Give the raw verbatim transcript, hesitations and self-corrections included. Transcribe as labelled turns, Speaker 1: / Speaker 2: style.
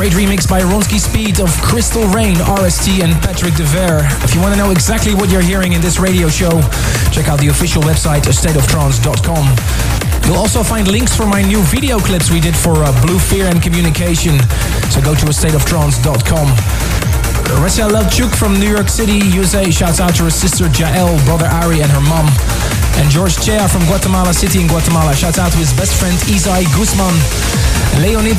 Speaker 1: great remix by Ronski Speed of Crystal Rain, R S T and Patrick De Ver. If you want to know exactly what you're hearing in this radio show, check out the official website, a state of trance dot com. You'll also find links for my new video clips we did for uh, Blue Fear and Communication, so go to a state of trance dot com. Rachel Lelchuk from New York City, U S A, shouts out to her sister Jael, brother Ari and her mom. And George Chea from Guatemala City in Guatemala shouts out to his best friend Isai Guzman. Leonid